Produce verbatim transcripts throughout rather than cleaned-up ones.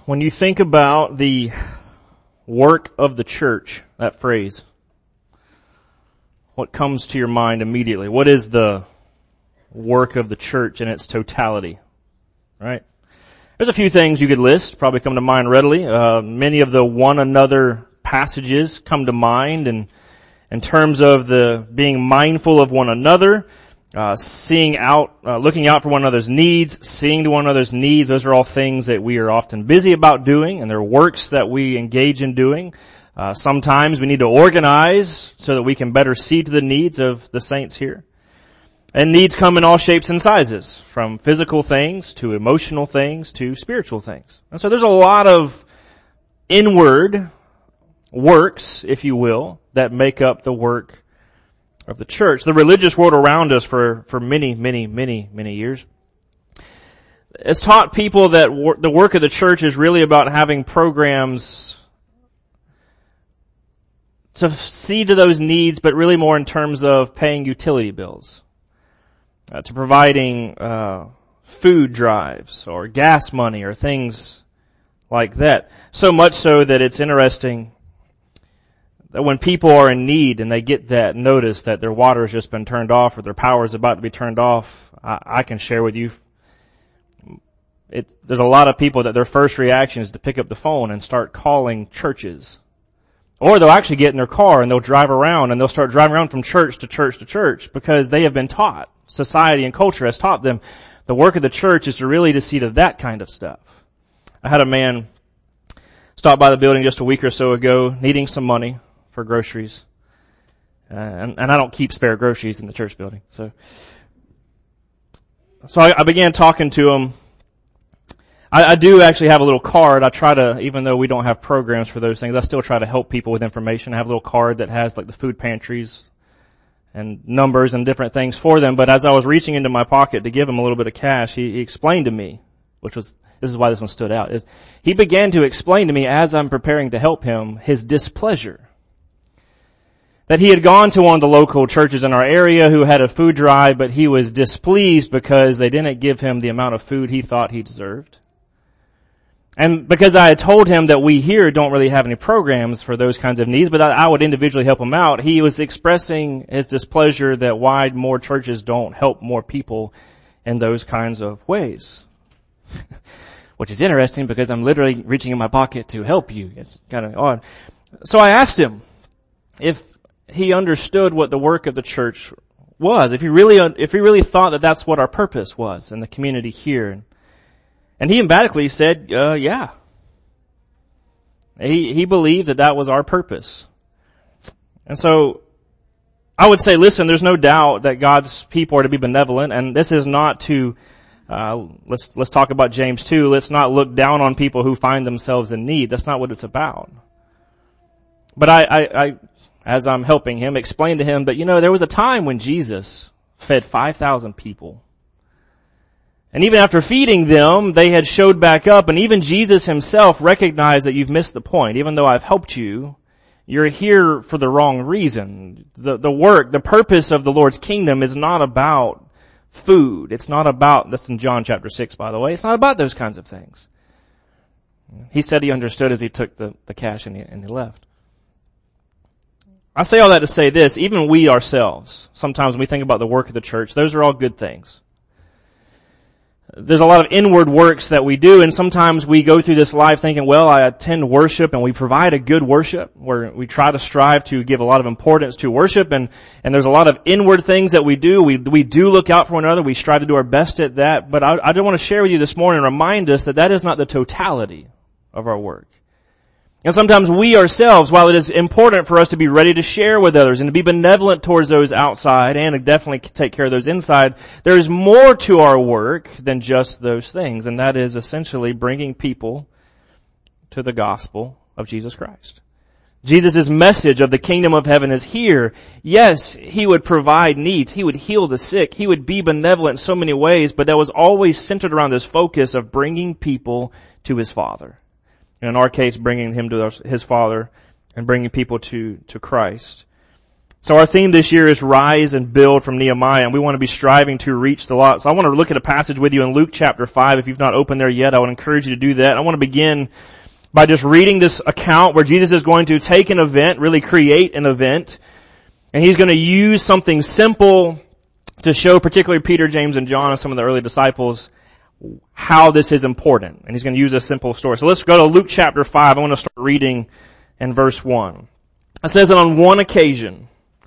When you think about the work of the church, that phrase, what comes to your mind immediately? What is the work of the church in its totality? Right? There's a few things you could list, probably come to mind readily. Uh, many of the one another passages come to mind, and in terms of the being mindful of one another, uh, seeing out, uh, looking out for one another's needs, seeing to one another's needs, those are all things that we are often busy about doing, and they're works that we engage in doing. Uh, sometimes we need to organize so that we can better see to the needs of the saints here. And needs come in all shapes and sizes, from physical things to emotional things to spiritual things. And so there's a lot of inward works, if you will, that make up the work of the church. The religious world around us for, for many, many, many, many years has taught people that wor- the work of the church is really about having programs to see to those needs, but really more in terms of paying utility bills, uh, to providing uh food drives or gas money or things like that. So much so that it's interesting that when people are in need and they get that notice that their water has just been turned off or their power is about to be turned off, I, I can share with you, it, there's a lot of people that their first reaction is to pick up the phone and start calling churches. Or they'll actually get in their car and they'll drive around and they'll start driving around from church to church to church because they have been taught, society and culture has taught them, the work of the church is to really to see to that kind of stuff. I had a man stop by the building just a week or so ago needing some money for groceries. Uh, and, and I don't keep spare groceries in the church building. So, so I, I began talking to him. I, I do actually have a little card. I try to, even though we don't have programs for those things, I still try to help people with information. I have a little card that has like the food pantries and numbers and different things for them. But as I was reaching into my pocket to give him a little bit of cash, he, he explained to me, which was, this is why this one stood out, is he began to explain to me as I'm preparing to help him his displeasure. That he had gone to one of the local churches in our area who had a food drive, but he was displeased because they didn't give him the amount of food he thought he deserved. And because I had told him that we here don't really have any programs for those kinds of needs, but I would individually help him out, he was expressing his displeasure that why more churches don't help more people in those kinds of ways. Which is interesting because I'm literally reaching in my pocket to help you. It's kind of odd. So I asked him if he understood what the work of the church was, if he really, if he really thought that that's what our purpose was in the community here. And he emphatically said, uh, yeah. He, he believed that that was our purpose. And so, I would say, listen, there's no doubt that God's people are to be benevolent, and this is not to, uh, let's, let's talk about James two, let's not look down on people who find themselves in need. That's not what it's about. But I, I, I as I'm helping him, explain to him that, you know, there was a time when Jesus fed five thousand people. And even after feeding them, they had showed back up, and even Jesus himself recognized that you've missed the point. Even though I've helped you, you're here for the wrong reason. The, the work, the purpose of the Lord's kingdom is not about food. It's not about, that's in John chapter six, by the way. It's not about those kinds of things. He said he understood as he took the, the cash and he, and he left. I say all that to say this, even we ourselves, sometimes when we think about the work of the church, those are all good things. There's a lot of inward works that we do, and sometimes we go through this life thinking, well, I attend worship and we provide a good worship where we try to strive to give a lot of importance to worship, and, and there's a lot of inward things that we do. We, we do look out for one another. We strive to do our best at that, but I, I just want to share with you this morning and remind us that that is not the totality of our work. And sometimes we ourselves, while it is important for us to be ready to share with others and to be benevolent towards those outside and to definitely take care of those inside, there is more to our work than just those things. And that is essentially bringing people to the gospel of Jesus Christ. Jesus' message of the kingdom of heaven is here. Yes, he would provide needs. He would heal the sick. He would be benevolent in so many ways, but that was always centered around this focus of bringing people to his Father. And in our case, bringing him to his Father and bringing people to, to Christ. So our theme this year is Rise and Build from Nehemiah, and we want to be striving to reach the lot. So I want to look at a passage with you in Luke chapter five. If you've not opened there yet, I would encourage you to do that. I want to begin by just reading this account where Jesus is going to take an event, really create an event, and he's going to use something simple to show particularly Peter, James, and John and some of the early disciples how this is important. And he's going to use a simple story. So let's go to Luke chapter five. I want to start reading in verse one. It says that on one occasion,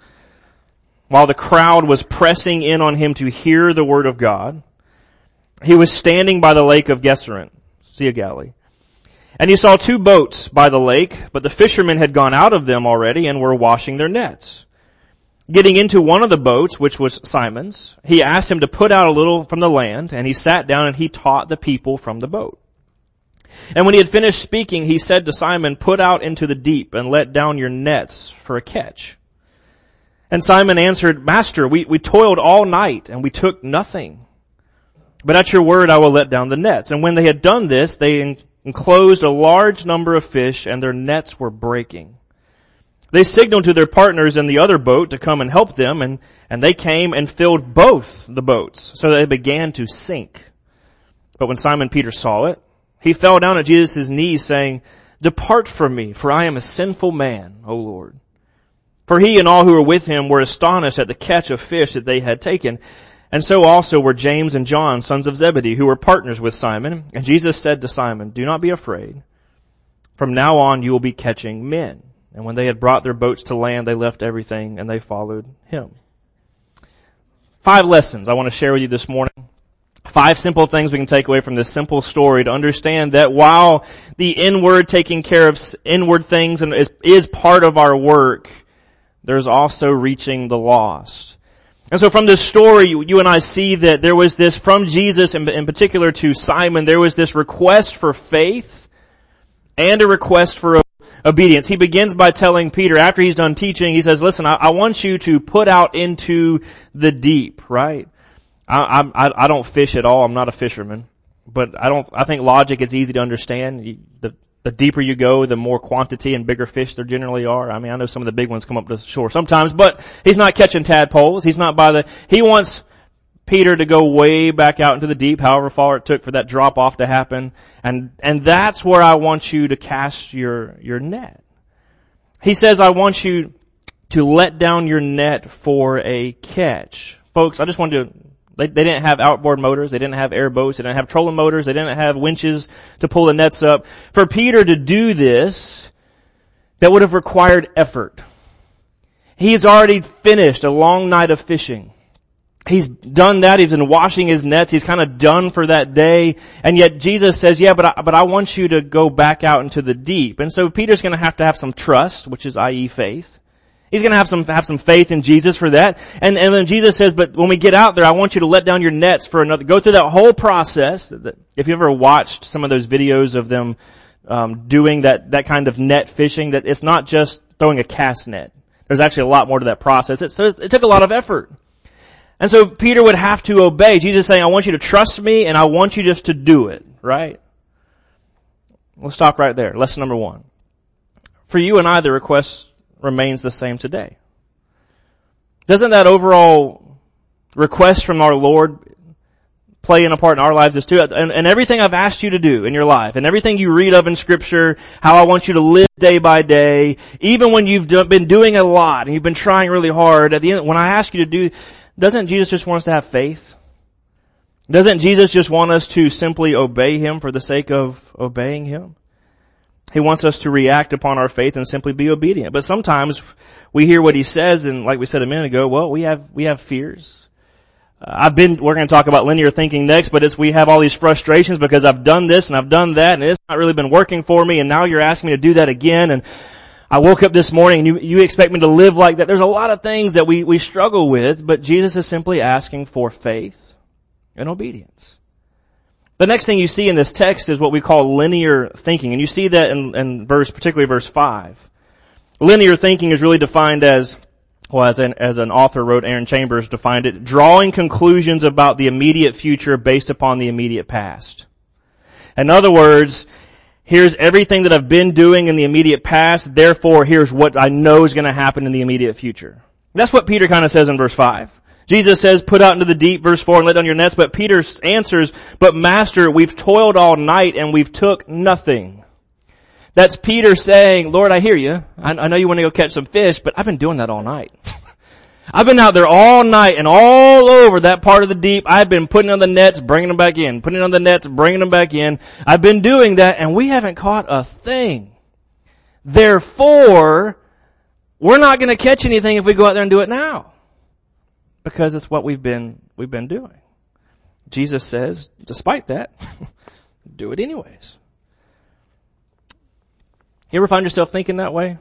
while the crowd was pressing in on him to hear the word of God, he was standing by the lake of Gennesaret, Sea of Galilee. And he saw two boats by the lake, but the fishermen had gone out of them already and were washing their nets. Getting into one of the boats, which was Simon's, he asked him to put out a little from the land, and he sat down and he taught the people from the boat. And when he had finished speaking, he said to Simon, "Put out into the deep and let down your nets for a catch." And Simon answered, "Master, we, we toiled all night and we took nothing. But at your word I will let down the nets." And when they had done this, they enclosed a large number of fish, and their nets were breaking. They signaled to their partners in the other boat to come and help them, and, and they came and filled both the boats, so they began to sink. But when Simon Peter saw it, he fell down at Jesus' knees, saying, "Depart from me, for I am a sinful man, O Lord." For he and all who were with him were astonished at the catch of fish that they had taken. And so also were James and John, sons of Zebedee, who were partners with Simon. And Jesus said to Simon, "Do not be afraid. From now on you will be catching men." And when they had brought their boats to land, they left everything and they followed him. Five lessons I want to share with you this morning. Five simple things we can take away from this simple story to understand that while the inward taking care of inward things and is, is part of our work, there's also reaching the lost. And so from this story, you, you and I see that there was this, from Jesus in, in particular to Simon, there was this request for faith and a request for obedience. He begins by telling Peter, after he's done teaching, he says, "Listen, I, I want you to put out into the deep," right? I, I, I don't fish at all. I'm not a fisherman, but I don't, I think logic is easy to understand. You, the, the deeper you go, the more quantity and bigger fish there generally are. I mean, I know some of the big ones come up to the shore sometimes, but he's not catching tadpoles. He's not by the, he wants Peter to go way back out into the deep, however far it took for that drop off to happen. And, and that's where I want you to cast your, your net. He says, "I want you to let down your net for a catch." Folks, I just want to, they, they didn't have outboard motors. They didn't have airboats. They didn't have trolling motors. They didn't have winches to pull the nets up. For Peter to do this, that would have required effort. He's already finished a long night of fishing. He's done that. He's been washing his nets. He's kind of done for that day. And yet Jesus says, yeah, but I, but I want you to go back out into the deep. And so Peter's going to have to have some trust, which is that is faith. He's going to have some, have some faith in Jesus for that. And, and then Jesus says, but when we get out there, I want you to let down your nets for another, go through that whole process. If you ever watched some of those videos of them, um, doing that, that kind of net fishing, that it's not just throwing a cast net. There's actually a lot more to that process. It, so it took a lot of effort. And so Peter would have to obey. Jesus is saying, I want you to trust me and I want you just to do it, right? We'll stop right there. Lesson number one. For you and I, the request remains the same today. Doesn't that overall request from our Lord play in a part in our lives as too? And, and everything I've asked you to do in your life and everything you read of in Scripture, how I want you to live day by day, even when you've been doing a lot and you've been trying really hard, at the end, when I ask you to do, doesn't Jesus just want us to have faith? Doesn't Jesus just want us to simply obey Him for the sake of obeying Him? He wants us to react upon our faith and simply be obedient. But sometimes we hear what He says, and like we said a minute ago, well, we have, we have fears. Uh, I've been, we're going to talk about linear thinking next, but it's, we have all these frustrations because I've done this and I've done that and it's not really been working for me, and now you're asking me to do that again, and I woke up this morning and you, you expect me to live like that. There's a lot of things that we, we struggle with, but Jesus is simply asking for faith and obedience. The next thing you see in this text is what we call linear thinking. And you see that in, in verse, particularly verse five. Linear thinking is really defined as, well, as an, as an author wrote, Aaron Chambers defined it, drawing conclusions about the immediate future based upon the immediate past. In other words, here's everything that I've been doing in the immediate past, therefore here's what I know is going to happen in the immediate future. That's what Peter kind of says in verse five. Jesus says, put out into the deep, verse four, and let down your nets. But Peter answers, but Master, we've toiled all night and we've took nothing. That's Peter saying, Lord, I hear you. I, I know you want to go catch some fish, but I've been doing that all night. I've been out there all night and all over that part of the deep. I've been putting on the nets, bringing them back in, putting on the nets, bringing them back in. I've been doing that and we haven't caught a thing. Therefore, we're not going to catch anything if we go out there and do it now. Because it's what we've been, we've been doing. Jesus says, despite that, do it anyways. You ever find yourself thinking that way?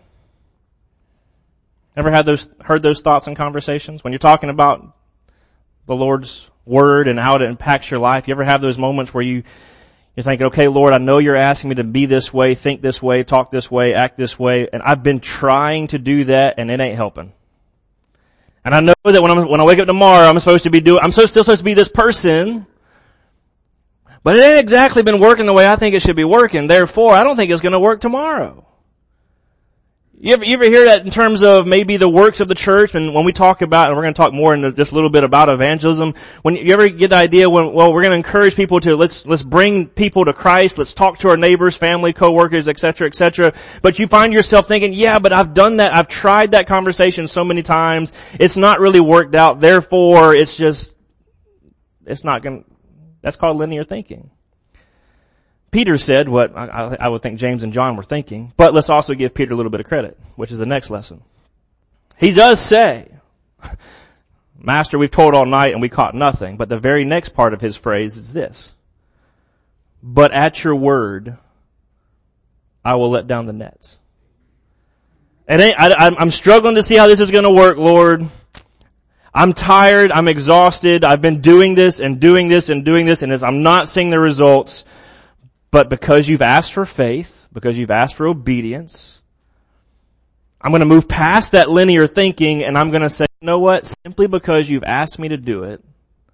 Ever had those, heard those thoughts and conversations? When you're talking about the Lord's Word and how it impacts your life, you ever have those moments where you, you're thinking, okay, Lord, I know you're asking me to be this way, think this way, talk this way, act this way, and I've been trying to do that and it ain't helping. And I know that when I'm, when I wake up tomorrow, I'm supposed to be doing, I'm so, still supposed to be this person, but it ain't exactly been working the way I think it should be working. Therefore, I don't think it's going to work tomorrow. You ever, you ever hear that in terms of maybe the works of the church? And when we talk about, and we're going to talk more in just a little bit about evangelism, when you ever get the idea when, well, we're going to encourage people to, let's, let's bring people to Christ, let's talk to our neighbors, family, coworkers, et cetera, et cetera. But you find yourself thinking, yeah, but I've done that, I've tried that conversation so many times, it's not really worked out, therefore it's just, it's not going to, that's called linear thinking. Peter said what I, I would think James and John were thinking, but let's also give Peter a little bit of credit, which is the next lesson. He does say, Master, we've toiled all night and we caught nothing. But the very next part of his phrase is this. But at your word, I will let down the nets. And I, I'm struggling to see how this is going to work, Lord. I'm tired. I'm exhausted. I've been doing this and doing this and doing this, and I'm not seeing the results. But because you've asked for faith, because you've asked for obedience, I'm going to move past that linear thinking and I'm going to say, you know what? Simply because you've asked me to do it,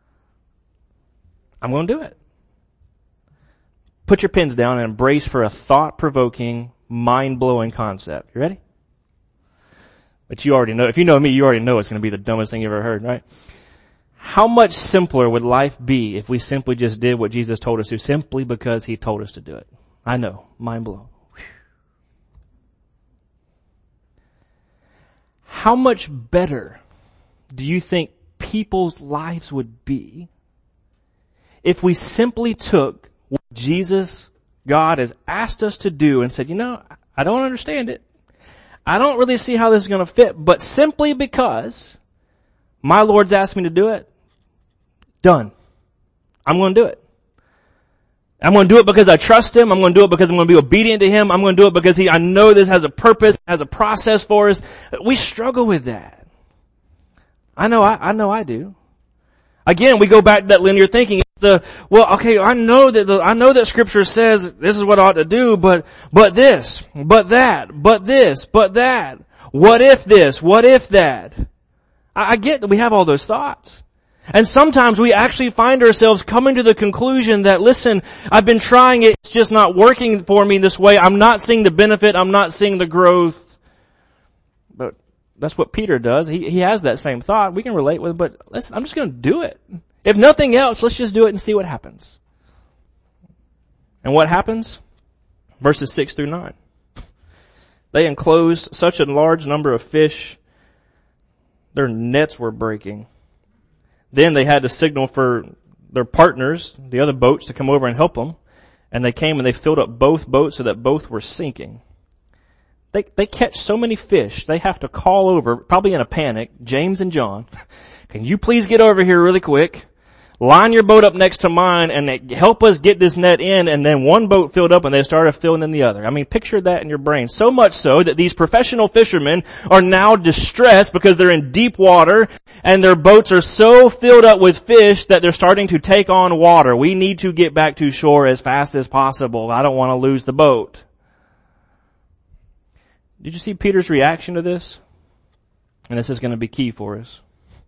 I'm going to do it. Put your pens down and embrace for a thought-provoking, mind-blowing concept. You ready? But you already know, if you know me, you already know it's going to be the dumbest thing you've ever heard, right? How much simpler would life be if we simply just did what Jesus told us to, simply because he told us to do it? I know. Mind blown. Whew. How much better do you think people's lives would be if we simply took what Jesus, God, has asked us to do and said, you know, I don't understand it. I don't really see how this is going to fit, but simply because my Lord's asked me to do it, done. I'm going to do it. I'm going to do it because I trust him. I'm going to do it because I'm going to be obedient to him. I'm going to do it because he, I know this has a purpose, has a process for us. We struggle with that. I know, I, I know I do. Again, we go back to that linear thinking. It's the, well, okay, I know that the, I know that scripture says this is what I ought to do, but, but this, but that, but this, but that. What if this? What if that? I, I get that we have all those thoughts. And sometimes we actually find ourselves coming to the conclusion that, listen, I've been trying it, it's just not working for me this way. I'm not seeing the benefit, I'm not seeing the growth. But that's what Peter does. He, he has that same thought. We can relate with it, but listen, I'm just going to do it. If nothing else, let's just do it and see what happens. And what happens? Verses six through nine. They enclosed such a large number of fish, their nets were breaking. Then they had to signal for their partners, the other boats, to come over and help them. And they came and they filled up both boats so that both were sinking. They, they catch so many fish, they have to call over, probably in a panic, James and John, can you please get over here really quick? Line your boat up next to mine and help us get this net in. And then one boat filled up and they started filling in the other. I mean, picture that in your brain. So much so that these professional fishermen are now distressed because they're in deep water and their boats are so filled up with fish that they're starting to take on water. We need to get back to shore as fast as possible. I don't want to lose the boat. Did you see Peter's reaction to this? And this is going to be key for us.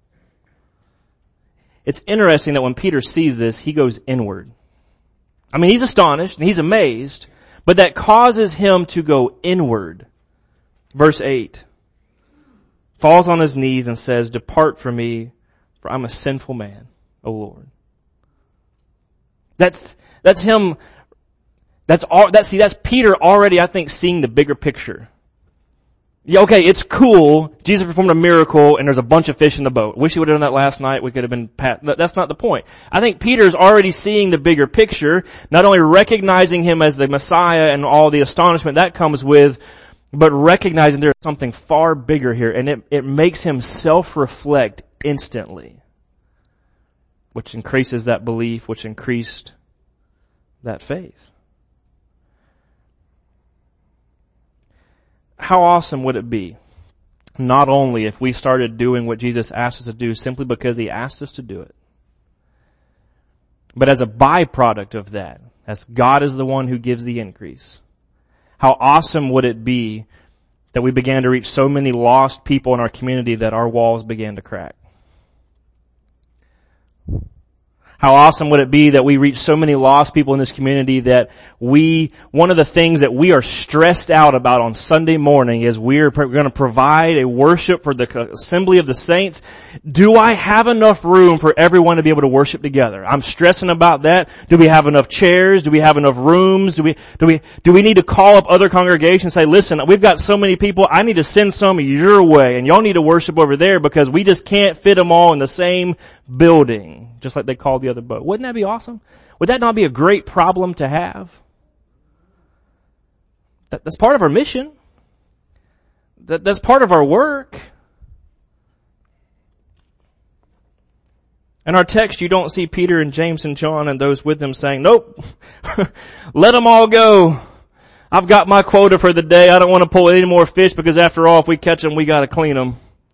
It's interesting that when Peter sees this, he goes inward. I mean, he's astonished and he's amazed, but that causes him to go inward. Verse eight. falls on his knees and says, "Depart from me, for I'm a sinful man, O Lord." That's, that's him, that's all, that's, see, that's Peter already, I think, seeing the bigger picture. Yeah, okay, it's cool. Jesus performed a miracle and there's a bunch of fish in the boat. Wish he would have done that last night. We could have been pat. That's not the point. I think Peter's already seeing the bigger picture, not only recognizing him as the Messiah and all the astonishment that comes with, but recognizing there's something far bigger here, and it, it makes him self-reflect instantly, which increases that belief, which increased that faith. How awesome would it be, not only if we started doing what Jesus asked us to do simply because he asked us to do it, but as a byproduct of that, as God is the one who gives the increase. How awesome would it be that we began to reach so many lost people in our community that our walls began to crack? How awesome would it be that we reach so many lost people in this community that we, one of the things that we are stressed out about on Sunday morning is we're going to provide a worship for the assembly of the saints. Do I have enough room for everyone to be able to worship together? I'm stressing about that. Do we have enough chairs? Do we have enough rooms? Do we, do we, do we need to call up other congregations and say, listen, we've got so many people, I need to send some your way and y'all need to worship over there because we just can't fit them all in the same building. Just like they called the other boat. Wouldn't that be awesome? Would that not be a great problem to have? That, that's part of our mission. That, that's part of our work. In our text, you don't see Peter and James and John and those with them saying, nope, let them all go. I've got my quota for the day. I don't want to pull any more fish because after all, if we catch them, we got to clean them.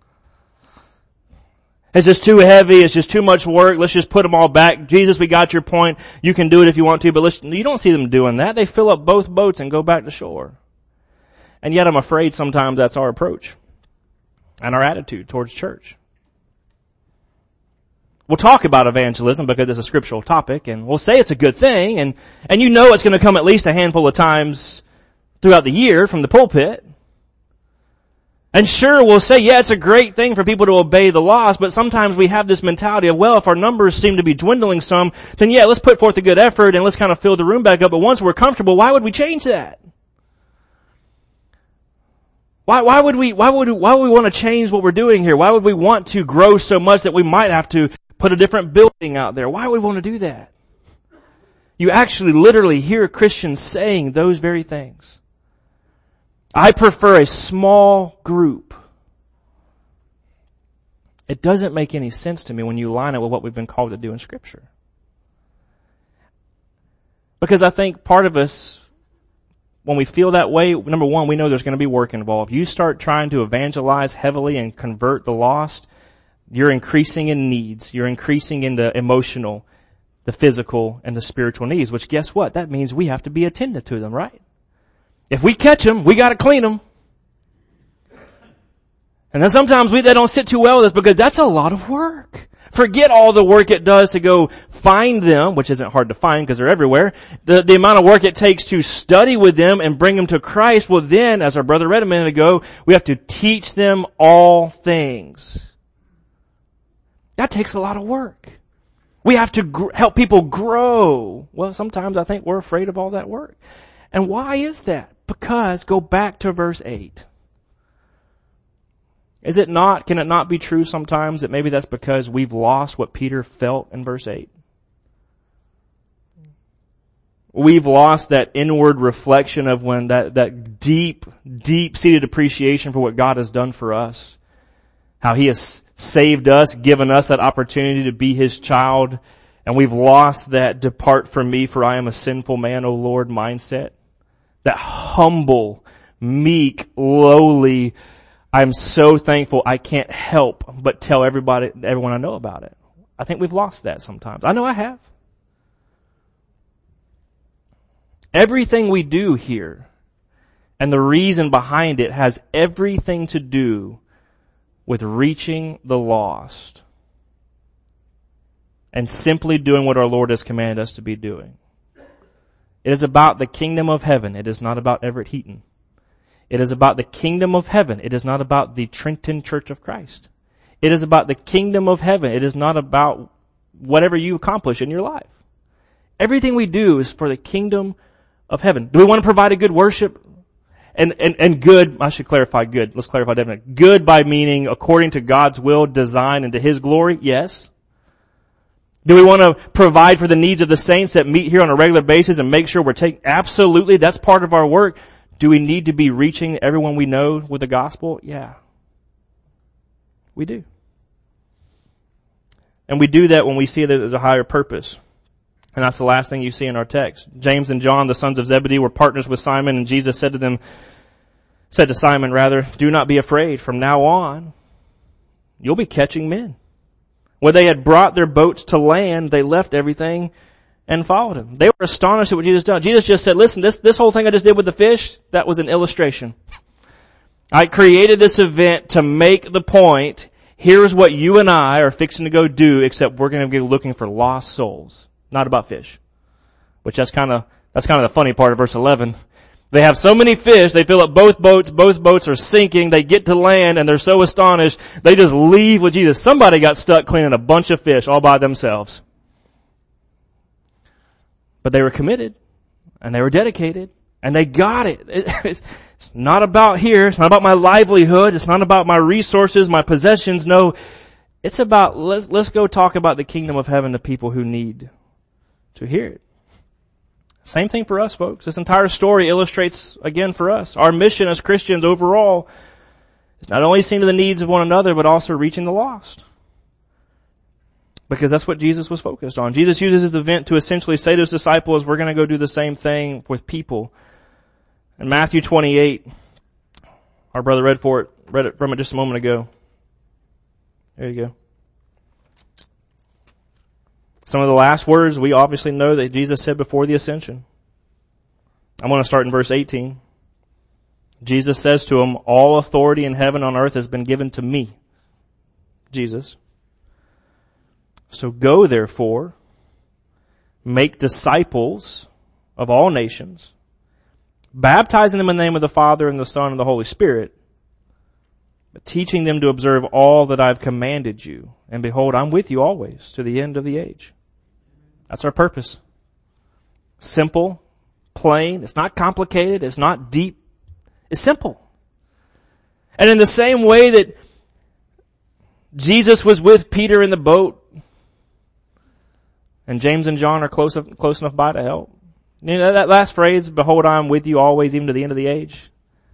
It's just too heavy. It's just too much work. Let's just put them all back. Jesus, we got your point. You can do it if you want to, but let's, you don't see them doing that. They fill up both boats and go back to shore. And yet I'm afraid sometimes that's our approach and our attitude towards church. We'll talk about evangelism because it's a scriptural topic, and we'll say it's a good thing, and, and you know it's going to come at least a handful of times throughout the year from the pulpit. And sure, we'll say, yeah, it's a great thing for people to obey the laws, but sometimes we have this mentality of, well, if our numbers seem to be dwindling some, then yeah, let's put forth a good effort and let's kind of fill the room back up. But once we're comfortable, why would we change that? Why, why would we, why would, why would we want to change what we're doing here? Why would we want to grow so much that we might have to put a different building out there? Why would we want to do that? You actually literally hear Christians saying those very things. I prefer a small group. It doesn't make any sense to me when you line it with what we've been called to do in Scripture. Because I think part of us, when we feel that way, number one, we know there's going to be work involved. You start trying to evangelize heavily and convert the lost, you're increasing in needs. You're increasing in the emotional, the physical, and the spiritual needs, which guess what? That means we have to be attentive to them, right? If we catch them, we got to clean them. And then sometimes we, they don't sit too well with us because that's a lot of work. Forget all the work it does to go find them, which isn't hard to find because they're everywhere. The, the amount of work it takes to study with them and bring them to Christ. Well then, as our brother read a minute ago, we have to teach them all things. That takes a lot of work. We have to gr- help people grow. Well, sometimes I think we're afraid of all that work. And why is that? Because, go back to verse eight. Is it not, can it not be true sometimes that maybe that's because we've lost what Peter felt in verse eight? We've lost that inward reflection of when that, that deep, deep-seated appreciation for what God has done for us. How He has saved us, given us that opportunity to be His child. And we've lost that depart from me for I am a sinful man, O Lord mindset. That humble, meek, lowly, I'm so thankful I can't help but tell everybody, everyone I know about it. I think we've lost that sometimes. I know I have. Everything we do here and the reason behind it has everything to do with reaching the lost and simply doing what our Lord has commanded us to be doing. It is about the kingdom of heaven. It is not about Everett Heaton. It is about the kingdom of heaven. It is not about the Trenton Church of Christ. It is about the kingdom of heaven. It is not about whatever you accomplish in your life. Everything we do is for the kingdom of heaven. Do we want to provide a good worship? And, and, and good, I should clarify good. Let's clarify definitely. Good by meaning according to God's will, design, and to His glory? Yes. Do we want to provide for the needs of the saints that meet here on a regular basis and make sure we're taking, absolutely, that's part of our work. Do we need to be reaching everyone we know with the gospel? Yeah. We do. And we do that when we see that there's a higher purpose. And that's the last thing you see in our text. James and John, the sons of Zebedee, were partners with Simon, and Jesus said to them, said to Simon rather, do not be afraid. From now on, you'll be catching men. When they had brought their boats to land, they left everything and followed him. They were astonished at what Jesus done. Jesus just said, listen, this, this whole thing I just did with the fish, that was an illustration. I created this event to make the point, here's what you and I are fixing to go do, except we're going to be looking for lost souls. Not about fish. Which that's kind of, that's kind of the funny part of verse eleven. They have so many fish, they fill up both boats, both boats are sinking, they get to land and they're so astonished, they just leave with Jesus. Somebody got stuck cleaning a bunch of fish all by themselves. But they were committed, and they were dedicated, and they got it. It's, it's not about here, it's not about my livelihood, it's not about my resources, my possessions, no. It's about, let's, let's go talk about the kingdom of heaven to people who need to hear it. Same thing for us, folks. This entire story illustrates, again, for us. Our mission as Christians overall is not only seeing to the needs of one another, but also reaching the lost. Because that's what Jesus was focused on. Jesus uses this event to essentially say to his disciples, we're going to go do the same thing with people. In Matthew twenty-eight, our brother read for it, read it from it just a moment ago. There you go. Some of the last words we obviously know that Jesus said before the ascension. I'm going to start in verse eighteen. Jesus says to him, all authority in heaven and on earth has been given to me, Jesus. So go therefore, make disciples of all nations, baptizing them in the name of the Father and the Son and the Holy Spirit, but teaching them to observe all that I've commanded you. And behold, I'm with you always to the end of the age. That's our purpose. Simple, plain, it's not complicated, it's not deep, it's simple. And in the same way that Jesus was with Peter in the boat, and James and John are close, close enough by to help. You know, that last phrase, behold, I'm with you always, even to the end of the age.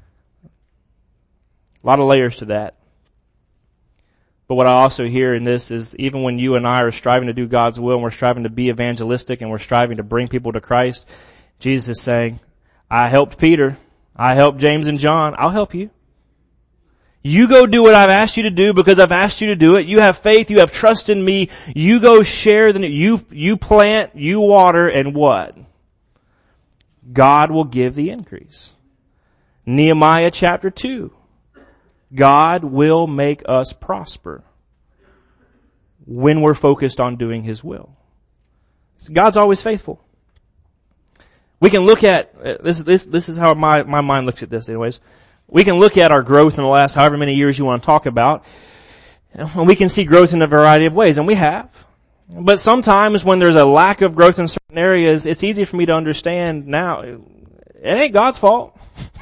A lot of layers to that. But what I also hear in this is even when you and I are striving to do God's will and we're striving to be evangelistic and we're striving to bring people to Christ, Jesus is saying, I helped Peter. I helped James and John. I'll help you. You go do what I've asked you to do because I've asked you to do it. You have faith. You have trust in me. You go share the, you, you plant, you water, and what? God will give the increase. Nehemiah chapter two. God will make us prosper when we're focused on doing His will. So God's always faithful. We can look at, this, this, this is how my, my mind looks at this anyways. We can look at our growth in the last however many years you want to talk about, and we can see growth in a variety of ways, and we have. But sometimes when there's a lack of growth in certain areas, it's easy for me to understand now, it ain't God's fault.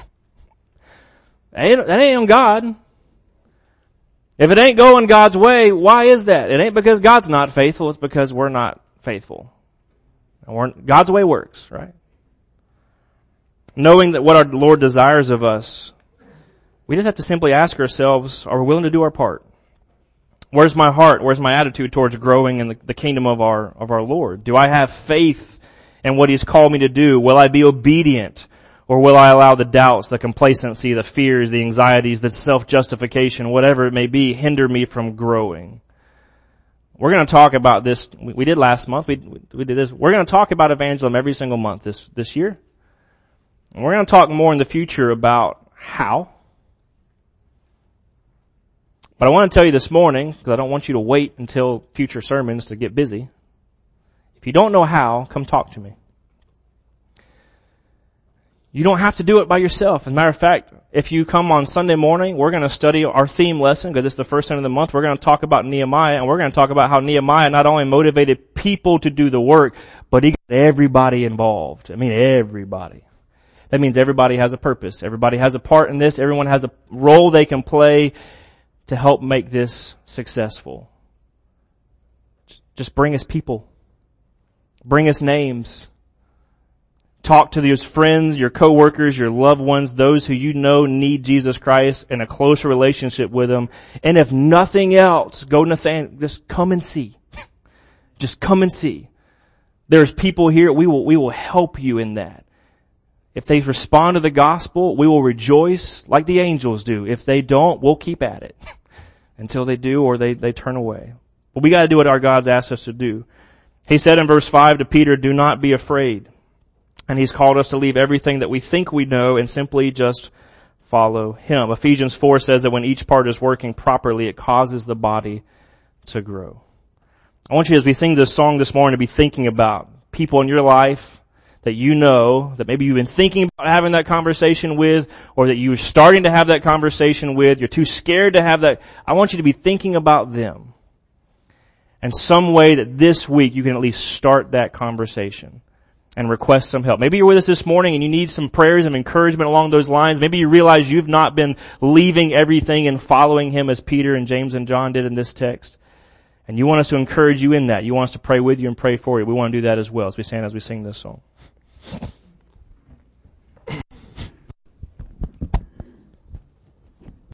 That ain't, that ain't on God. If it ain't going God's way, why is that? It ain't because God's not faithful, it's because we're not faithful. And we're, God's way works, right? Knowing that what our Lord desires of us, we just have to simply ask ourselves, are we willing to do our part? Where's my heart? Where's my attitude towards growing in the, the kingdom of our, of our Lord? Do I have faith in what He's called me to do? Will I be obedient? Or will I allow the doubts, the complacency, the fears, the anxieties, the self-justification, whatever it may be, hinder me from growing? We're going to talk about this. We did last month. We, we did this. We're going to talk about evangelism every single month this, this year. And we're going to talk more in the future about how. But I want to tell you this morning, because I don't want you to wait until future sermons to get busy. If you don't know how, come talk to me. You don't have to do it by yourself. As a matter of fact, if you come on Sunday morning, we're going to study our theme lesson because it's the first Sunday of the month. We're going to talk about Nehemiah, and we're going to talk about how Nehemiah not only motivated people to do the work, but he got everybody involved. I mean, everybody. That means everybody has a purpose. Everybody has a part in this. Everyone has a role they can play to help make this successful. Just bring us people. Bring us names. Talk to those friends, your coworkers, your loved ones, those who you know need Jesus Christ and a closer relationship with Him. And if nothing else, go Nathan, just come and see. Just come and see. There's people here, we will, we will help you in that. If they respond to the gospel, we will rejoice like the angels do. If they don't, we'll keep at it until they do or they, they turn away. But we gotta do what our God's asked us to do. He said in verse five to Peter, do not be afraid. And He's called us to leave everything that we think we know and simply just follow Him. Ephesians four says that when each part is working properly, it causes the body to grow. I want you, as we sing this song this morning, to be thinking about people in your life that you know, that maybe you've been thinking about having that conversation with, or that you're starting to have that conversation with. You're too scared to have that. I want you to be thinking about them. And some way that this week you can at least start that conversation and request some help. Maybe you're with us this morning and you need some prayers and encouragement along those lines. Maybe you realize you've not been leaving everything and following Him as Peter and James and John did in this text. And you want us to encourage you in that. You want us to pray with you and pray for you. We want to do that as well as we stand as we sing this song.